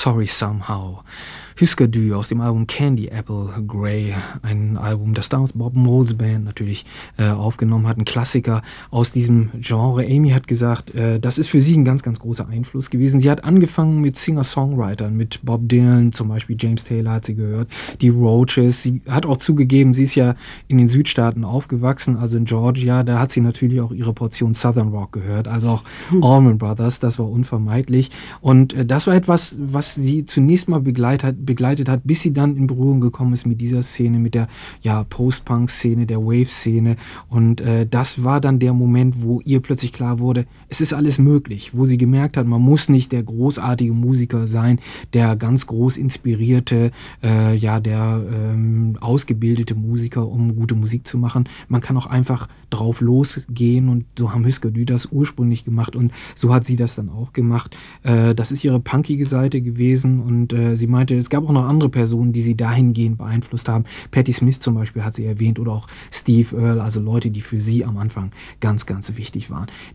Sorry Somehow. Husker Du aus dem Album Candy Apple Grey, ein Album, das damals Bob Moles Band natürlich aufgenommen hat, ein Klassiker aus diesem Genre. Amy hat gesagt, das ist für sie ein ganz, ganz großer Einfluss gewesen. Sie hat angefangen mit Singer-Songwritern, mit Bob Dylan, zum Beispiel James Taylor hat sie gehört, die Roaches. Sie hat auch zugegeben, sie ist ja in den Südstaaten aufgewachsen, also in Georgia, da hat sie natürlich auch ihre Portion Southern Rock gehört, also auch Allman Brothers, das war unvermeidlich. Und das war etwas, was sie zunächst mal begleitet hat, bis sie dann in Berührung gekommen ist mit dieser Szene, mit der Post-Punk-Szene, der Wave-Szene. Und das war dann der Moment, wo ihr plötzlich klar wurde, es ist alles möglich, wo sie gemerkt hat, man muss nicht der großartige Musiker sein, der ganz groß inspirierte, der ausgebildete Musiker, um gute Musik zu machen. Man kann auch einfach drauf losgehen und so haben Husker Du das ursprünglich gemacht und so hat sie das dann auch gemacht. Das ist ihre punkige Seite gewesen und sie meinte, es gab auch noch andere Personen, die sie dahingehend beeinflusst haben. Patti Smith zum Beispiel hat sie erwähnt oder auch Steve Earle, also Leute, die für sie am Anfang ganz, ganz wichtig waren.